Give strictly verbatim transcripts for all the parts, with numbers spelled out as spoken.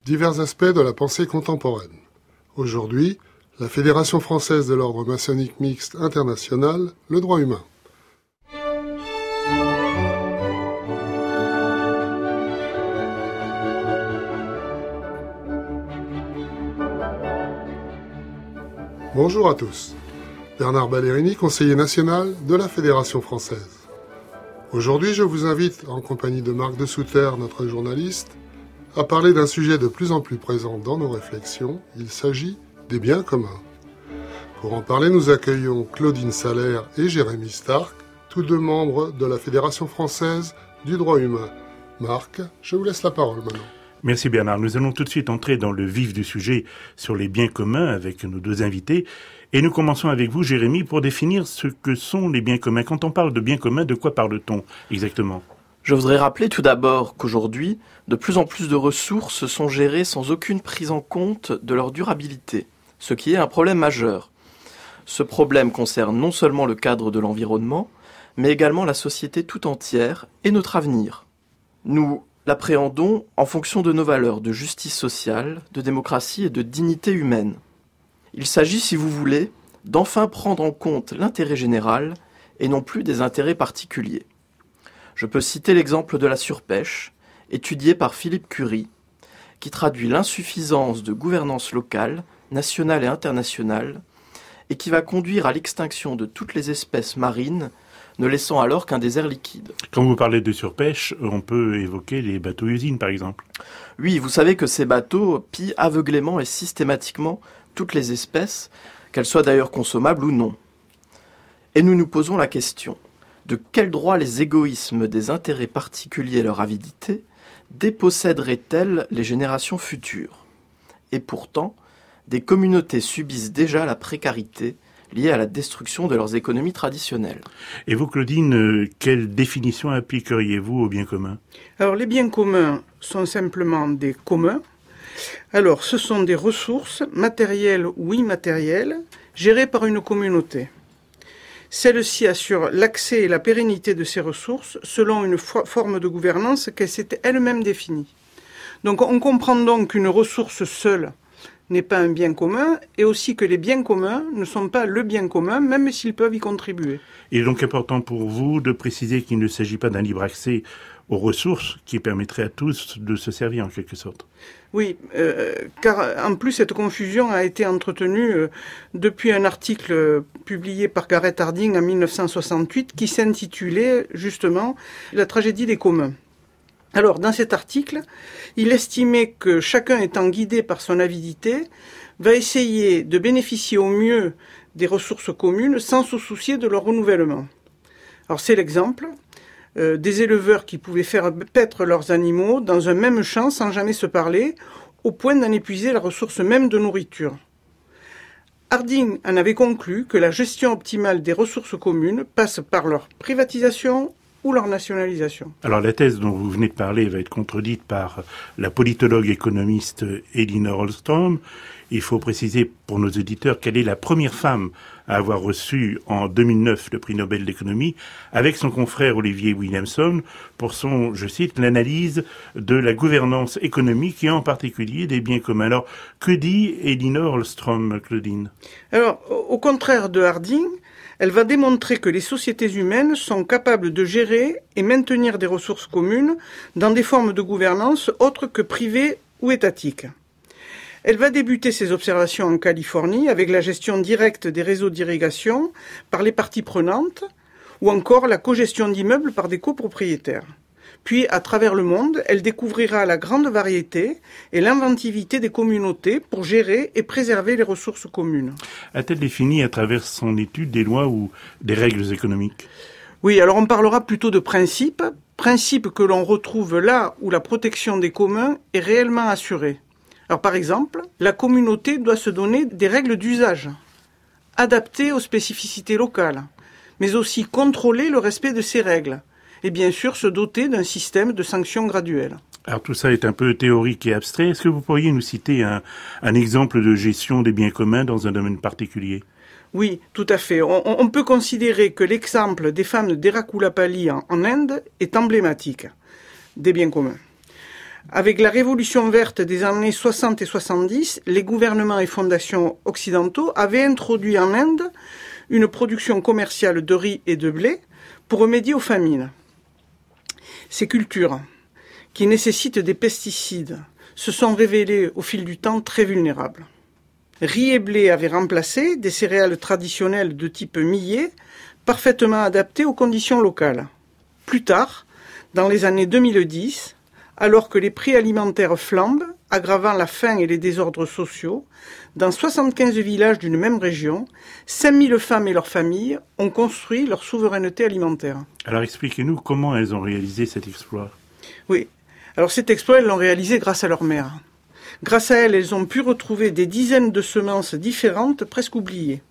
Divers aspects de la pensée contemporaine. Aujourd'hui, la Fédération française de l'ordre maçonnique mixte international, le droit humain. Bonjour à tous. Bernard Ballerini, conseiller national de la Fédération française. Aujourd'hui, je vous invite, en compagnie de Marc de Souter, notre journaliste, à parler d'un sujet de plus en plus présent dans nos réflexions. Il s'agit des biens communs. Pour en parler, nous accueillons Claudine Salaire et Jérémy Stark, tous deux membres de la Fédération française du droit humain. Marc, je vous laisse la parole maintenant. Merci Bernard. Nous allons tout de suite entrer dans le vif du sujet sur les biens communs avec nos deux invités. Et nous commençons avec vous, Jérémy, pour définir ce que sont les biens communs. Quand on parle de biens communs, de quoi parle-t-on exactement ? Je voudrais rappeler tout d'abord qu'aujourd'hui, de plus en plus de ressources sont gérées sans aucune prise en compte de leur durabilité, ce qui est un problème majeur. Ce problème concerne non seulement le cadre de l'environnement, mais également la société tout entière et notre avenir. Nous l'appréhendons en fonction de nos valeurs de justice sociale, de démocratie et de dignité humaine. Il s'agit, si vous voulez, d'enfin prendre en compte l'intérêt général et non plus des intérêts particuliers. Je peux citer l'exemple de la surpêche, étudié par Philippe Curie, qui traduit l'insuffisance de gouvernance locale, nationale et internationale, et qui va conduire à l'extinction de toutes les espèces marines, ne laissant alors qu'un désert liquide. Quand vous parlez de surpêche, on peut évoquer les bateaux-usines, par exemple. Oui, vous savez que ces bateaux pillent aveuglément et systématiquement toutes les espèces, qu'elles soient d'ailleurs consommables ou non. Et nous nous posons la question: de quel droit les égoïsmes des intérêts particuliers et leur avidité déposséderaient-elles les générations futures ? Et pourtant, des communautés subissent déjà la précarité liée à la destruction de leurs économies traditionnelles. Et vous, Claudine, quelle définition appliqueriez-vous aux biens communs ? Alors, les biens communs sont simplement des communs. Alors, ce sont des ressources, matérielles ou immatérielles, gérées par une communauté. Celle-ci assure l'accès et la pérennité de ces ressources selon une fo- forme de gouvernance qu'elle s'est elle-même définie. Donc on comprend donc qu'une ressource seule n'est pas un bien commun et aussi que les biens communs ne sont pas le bien commun, même s'ils peuvent y contribuer. Il est donc important pour vous de préciser qu'il ne s'agit pas d'un libre accès aux ressources qui permettrait à tous de se servir en quelque sorte. Oui, euh, car en plus cette confusion a été entretenue euh, depuis un article euh, publié par Garrett Harding en dix-neuf cent soixante-huit qui s'intitulait justement « La tragédie des communs ». Alors, dans cet article, il estimait que chacun étant guidé par son avidité va essayer de bénéficier au mieux des ressources communes sans se soucier de leur renouvellement. Alors, c'est l'exemple euh, des éleveurs qui pouvaient faire paître leurs animaux dans un même champ sans jamais se parler, au point d'en épuiser la ressource même de nourriture. Harding en avait conclu que la gestion optimale des ressources communes passe par leur privatisation ou leur nationalisation. Alors la thèse dont vous venez de parler va être contredite par la politologue économiste Elinor Ostrom. Il faut préciser pour nos auditeurs qu'elle est la première femme à avoir reçu en deux mille neuf le prix Nobel d'économie avec son confrère Olivier Williamson pour son, je cite, l'analyse de la gouvernance économique et en particulier des biens communs. Alors que dit Elinor Ostrom, Claudine ? Alors au contraire de Harding, elle va démontrer que les sociétés humaines sont capables de gérer et maintenir des ressources communes dans des formes de gouvernance autres que privées ou étatiques. Elle va débuter ses observations en Californie avec la gestion directe des réseaux d'irrigation par les parties prenantes ou encore la cogestion d'immeubles par des copropriétaires. Puis, à travers le monde, elle découvrira la grande variété et l'inventivité des communautés pour gérer et préserver les ressources communes. A-t-elle défini à travers son étude des lois ou des règles économiques ? Oui, alors on parlera plutôt de principes, principes que l'on retrouve là où la protection des communs est réellement assurée. Alors par exemple, la communauté doit se donner des règles d'usage, adaptées aux spécificités locales, mais aussi contrôler le respect de ces règles. Et bien sûr se doter d'un système de sanctions graduelles. Alors tout ça est un peu théorique et abstrait. Est-ce que vous pourriez nous citer un, un exemple de gestion des biens communs dans un domaine particulier ? Oui, tout à fait. On, on peut considérer que l'exemple des femmes d'Erakulapalli en, en Inde est emblématique des biens communs. Avec la révolution verte des années soixante et soixante-dix, les gouvernements et fondations occidentaux avaient introduit en Inde une production commerciale de riz et de blé pour remédier aux famines. Ces cultures, qui nécessitent des pesticides, se sont révélées au fil du temps très vulnérables. Riz et blé avaient remplacé des céréales traditionnelles de type millet, parfaitement adaptées aux conditions locales. Plus tard, dans les années deux mille dix, alors que les prix alimentaires flambent, aggravant la faim et les désordres sociaux, dans soixante-quinze villages d'une même région, cinq mille femmes et leurs familles ont construit leur souveraineté alimentaire. Alors expliquez-nous comment elles ont réalisé cet exploit. Oui, alors cet exploit, elles l'ont réalisé grâce à leur mère. Grâce à elles, elles ont pu retrouver des dizaines de semences différentes, presque oubliées.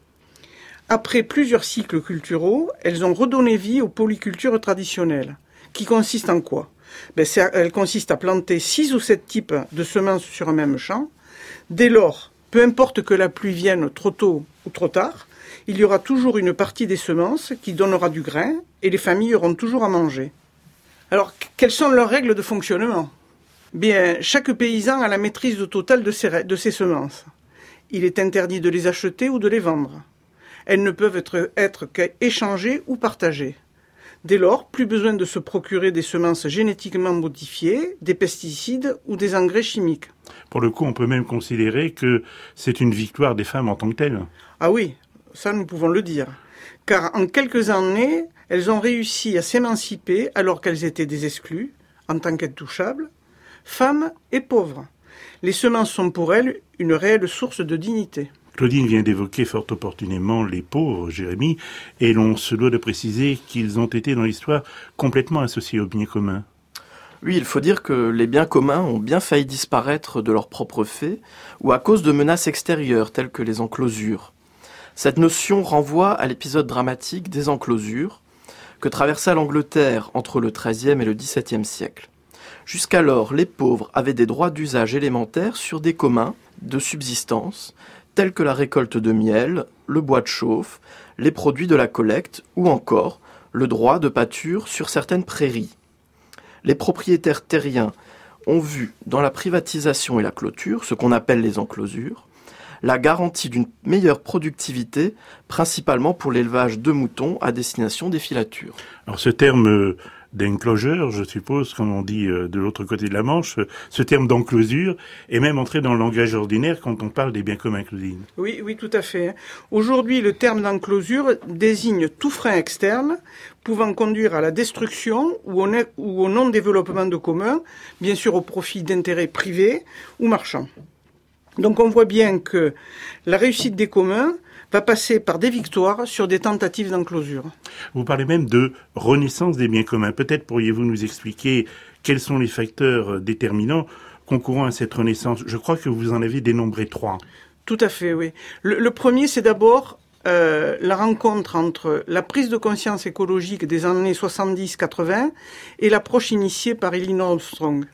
Après plusieurs cycles culturaux, elles ont redonné vie aux polycultures traditionnelles, qui consistent en quoi ? Ben, elles consistent à planter six ou sept types de semences sur un même champ. Dès lors, peu importe que la pluie vienne trop tôt ou trop tard, il y aura toujours une partie des semences qui donnera du grain et les familles auront toujours à manger. Alors, quelles sont leurs règles de fonctionnement ? Bien, chaque paysan a la maîtrise totale de ses, de ses semences. Il est interdit de les acheter ou de les vendre. Elles ne peuvent être, être qu'échangées ou partagées. Dès lors, plus besoin de se procurer des semences génétiquement modifiées, des pesticides ou des engrais chimiques. Pour le coup, on peut même considérer que c'est une victoire des femmes en tant que telles. Ah oui, ça nous pouvons le dire. Car en quelques années, elles ont réussi à s'émanciper alors qu'elles étaient des exclues, en tant qu'intouchables, femmes et pauvres. Les semences sont pour elles une réelle source de dignité. Claudine vient d'évoquer fort opportunément les pauvres, Jérémy, et l'on se doit de préciser qu'ils ont été dans l'histoire complètement associés aux biens communs. Oui, il faut dire que les biens communs ont bien failli disparaître de leur propre fait ou à cause de menaces extérieures telles que les enclosures. Cette notion renvoie à l'épisode dramatique des enclosures que traversa l'Angleterre entre le treizième et le dix-septième siècle. Jusqu'alors, les pauvres avaient des droits d'usage élémentaires sur des communs de subsistance tels que la récolte de miel, le bois de chauffe, les produits de la collecte ou encore le droit de pâture sur certaines prairies. Les propriétaires terriens ont vu dans la privatisation et la clôture, ce qu'on appelle les enclosures, la garantie d'une meilleure productivité, principalement pour l'élevage de moutons à destination des filatures. Alors ce terme d'enclosure, je suppose, comme on dit de l'autre côté de la Manche, ce terme d'enclosure est même entré dans le langage ordinaire quand on parle des biens communs, Claudine. Oui, oui, tout à fait. Aujourd'hui, le terme d'enclosure désigne tout frein externe pouvant conduire à la destruction ou au, ne- ou au non-développement de communs, bien sûr au profit d'intérêts privés ou marchands. Donc on voit bien que la réussite des communs va passer par des victoires sur des tentatives d'enclosure. Vous parlez même de renaissance des biens communs. Peut-être pourriez-vous nous expliquer quels sont les facteurs déterminants concourant à cette renaissance. Je crois que vous en avez dénombré trois. Tout à fait, oui. Le, le premier, c'est d'abord euh, la rencontre entre la prise de conscience écologique des années soixante-dix quatre-vingts et l'approche initiée par Elinor Armstrong.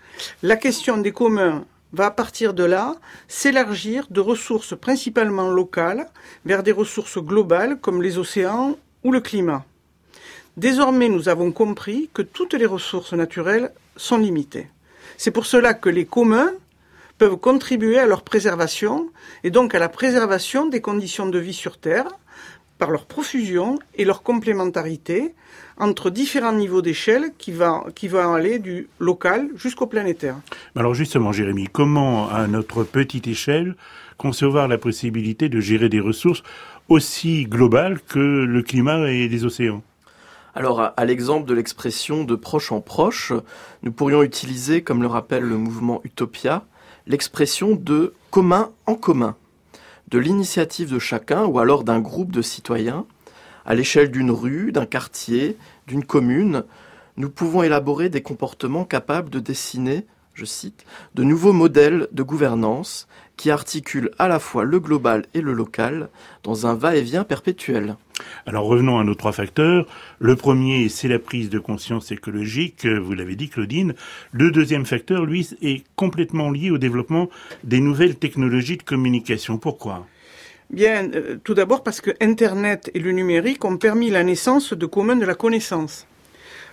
La question des communs va à partir de là s'élargir de ressources principalement locales vers des ressources globales comme les océans ou le climat. Désormais, nous avons compris que toutes les ressources naturelles sont limitées. C'est pour cela que les communs peuvent contribuer à leur préservation et donc à la préservation des conditions de vie sur Terre par leur profusion et leur complémentarité entre différents niveaux d'échelle qui va, qui va aller du local jusqu'au planétaire. Alors justement, Jérémy, comment, à notre petite échelle, concevoir la possibilité de gérer des ressources aussi globales que le climat et les océans ? Alors, à, à l'exemple de l'expression de proche en proche, nous pourrions utiliser, comme le rappelle le mouvement Utopia, l'expression de commun en commun, de l'initiative de chacun ou alors d'un groupe de citoyens, à l'échelle d'une rue, d'un quartier, d'une commune, nous pouvons élaborer des comportements capables de dessiner, je cite, de nouveaux modèles de gouvernance qui articulent à la fois le global et le local dans un va-et-vient perpétuel. Alors revenons à nos trois facteurs. Le premier, c'est la prise de conscience écologique, vous l'avez dit Claudine. Le deuxième facteur, lui, est complètement lié au développement des nouvelles technologies de communication. Pourquoi ? Bien, euh, tout d'abord parce que Internet et le numérique ont permis la naissance de communs de la connaissance.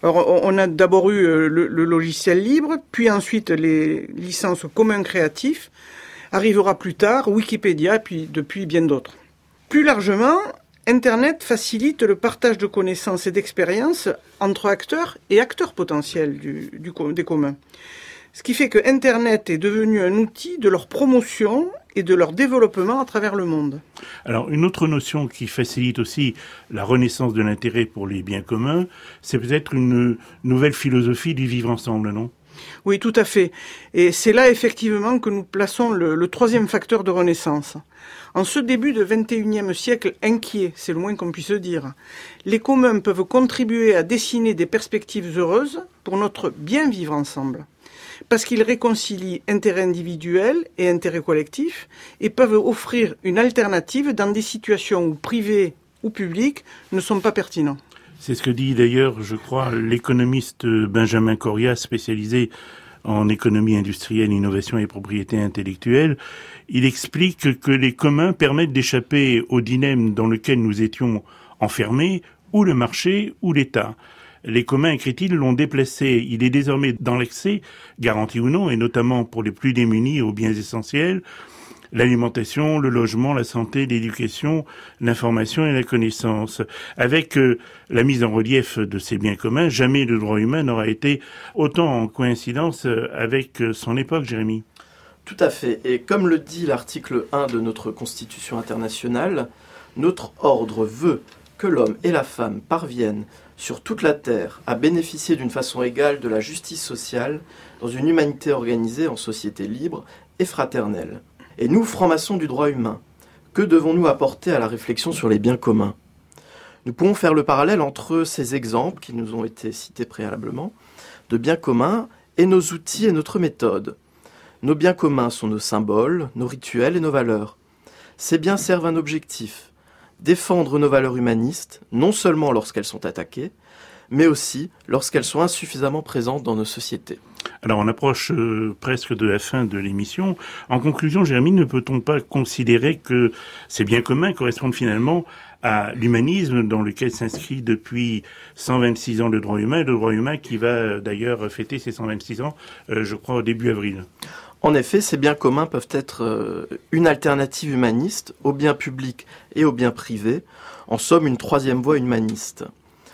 Alors, on a d'abord eu le, le logiciel libre, puis ensuite les licences communs créatifs. Arrivera plus tard Wikipédia, puis depuis bien d'autres. Plus largement, Internet facilite le partage de connaissances et d'expériences entre acteurs et acteurs potentiels du, du, des communs. Ce qui fait que Internet est devenu un outil de leur promotion et de leur développement à travers le monde. Alors, une autre notion qui facilite aussi la renaissance de l'intérêt pour les biens communs, c'est peut-être une nouvelle philosophie du vivre ensemble, non ? Oui, tout à fait. Et c'est là effectivement que nous plaçons le, le troisième facteur de renaissance. En ce début de vingt et unième siècle inquiet, c'est le moins qu'on puisse dire, les communs peuvent contribuer à dessiner des perspectives heureuses pour notre bien vivre ensemble. Parce qu'ils réconcilient intérêt individuel et intérêt collectif et peuvent offrir une alternative dans des situations où privé ou public ne sont pas pertinents. C'est ce que dit d'ailleurs, je crois, l'économiste Benjamin Coria, spécialisé en économie industrielle, innovation et propriété intellectuelle. Il explique que les communs permettent d'échapper au dilemme dans lequel nous étions enfermés, ou le marché ou l'État. Les communs, écrit-il, l'ont déplacé. Il est désormais dans l'accès, garanti ou non, et notamment pour les plus démunis aux biens essentiels, l'alimentation, le logement, la santé, l'éducation, l'information et la connaissance. Avec euh, la mise en relief de ces biens communs, jamais le droit humain n'aura été autant en coïncidence avec son époque, Jérémy. Tout à fait. Et comme le dit l'article un de notre Constitution internationale, notre ordre veut que l'homme et la femme parviennent sur toute la terre à bénéficier d'une façon égale de la justice sociale dans une humanité organisée en société libre et fraternelle. Et nous, francs-maçons du droit humain, que devons-nous apporter à la réflexion sur les biens communs ? Nous pouvons faire le parallèle entre ces exemples qui nous ont été cités préalablement, de biens communs, et nos outils et notre méthode. Nos biens communs sont nos symboles, nos rituels et nos valeurs. Ces biens servent un objectif, défendre nos valeurs humanistes, non seulement lorsqu'elles sont attaquées, mais aussi lorsqu'elles sont insuffisamment présentes dans nos sociétés. Alors on approche euh, presque de la fin de l'émission. En conclusion, Jérémy, ne peut-on pas considérer que ces biens communs correspondent finalement à l'humanisme dans lequel s'inscrit depuis cent vingt-six ans le droit humain, le droit humain qui va d'ailleurs fêter ses cent vingt-six ans, euh, je crois, au début avril. En effet, ces biens communs peuvent être euh, une alternative humaniste aux biens publics et aux biens privés, en somme une troisième voie humaniste.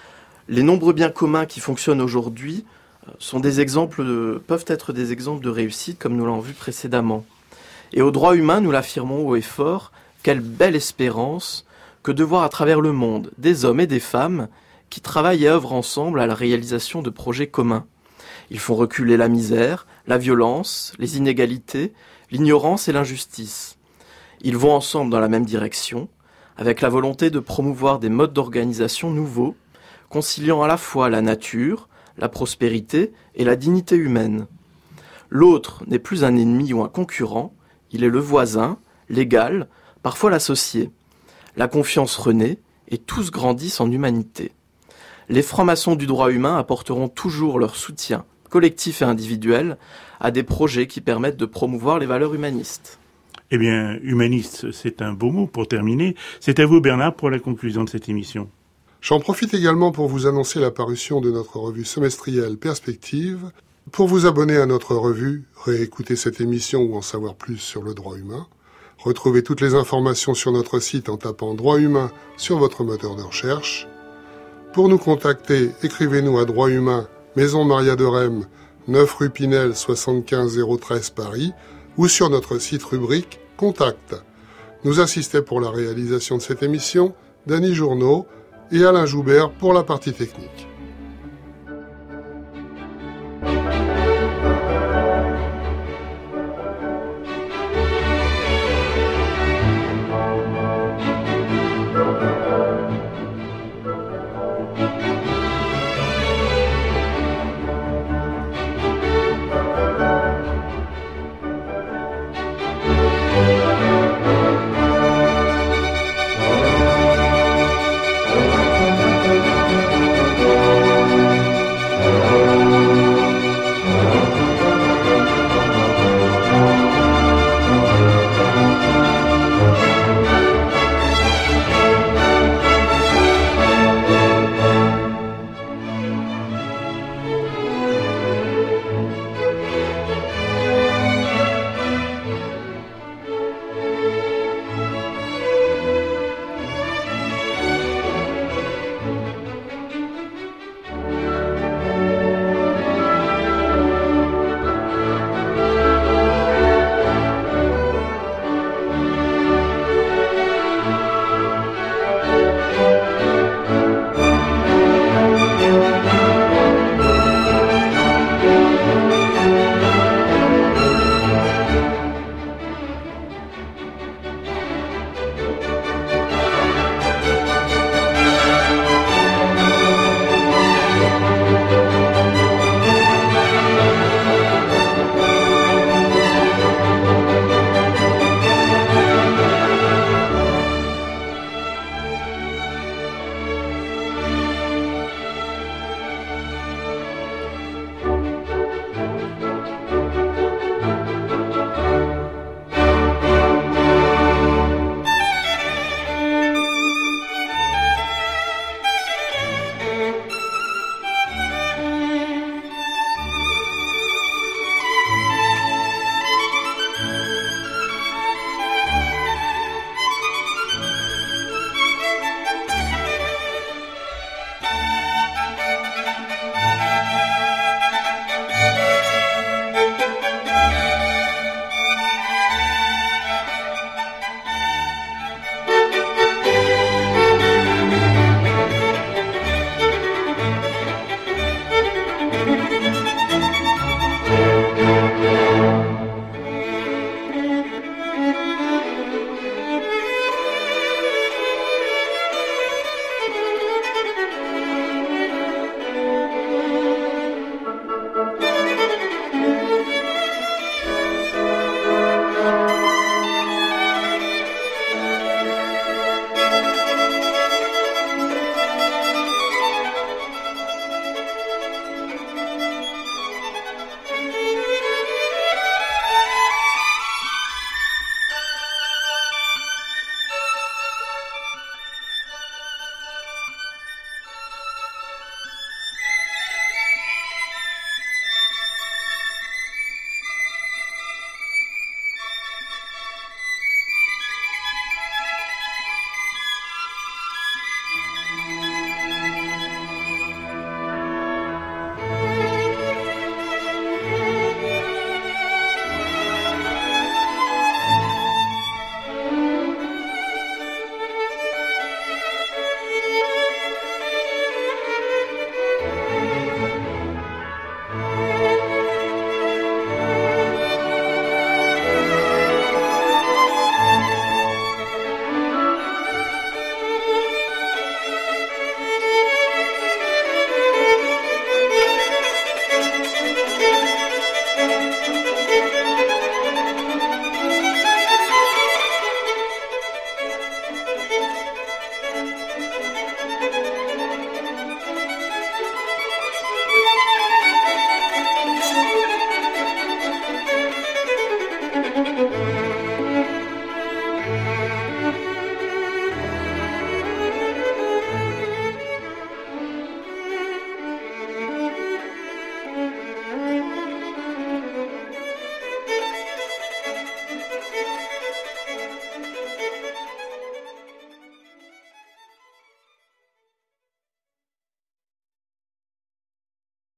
Les nombreux biens communs qui fonctionnent aujourd'hui sont des exemples de, peuvent être des exemples de réussite, comme nous l'avons vu précédemment. Et au droit humain, nous l'affirmons haut et fort, quelle belle espérance que de voir à travers le monde des hommes et des femmes qui travaillent et œuvrent ensemble à la réalisation de projets communs. Ils font reculer la misère, la violence, les inégalités, l'ignorance et l'injustice. Ils vont ensemble dans la même direction, avec la volonté de promouvoir des modes d'organisation nouveaux, conciliant à la fois la nature, la prospérité et la dignité humaine. L'autre n'est plus un ennemi ou un concurrent, il est le voisin, l'égal, parfois l'associé. La confiance renaît et tous grandissent en humanité. Les francs-maçons du droit humain apporteront toujours leur soutien, collectif et individuel, à des projets qui permettent de promouvoir les valeurs humanistes. Eh bien, humaniste, c'est un beau mot pour terminer. C'est à vous, Bernard, pour la conclusion de cette émission. J'en profite également pour vous annoncer la parution de notre revue semestrielle Perspective. Pour vous abonner à notre revue, réécouter cette émission ou en savoir plus sur le droit humain, retrouvez toutes les informations sur notre site en tapant droit humain sur votre moteur de recherche. Pour nous contacter, écrivez-nous à droit humain, Maison Maria de Rem, neuf rue Pinel, soixante-quinze zéro treize Paris, ou sur notre site rubrique Contact. Nous assistaient pour la réalisation de cette émission Dany Journeau et Alain Joubert pour la partie technique.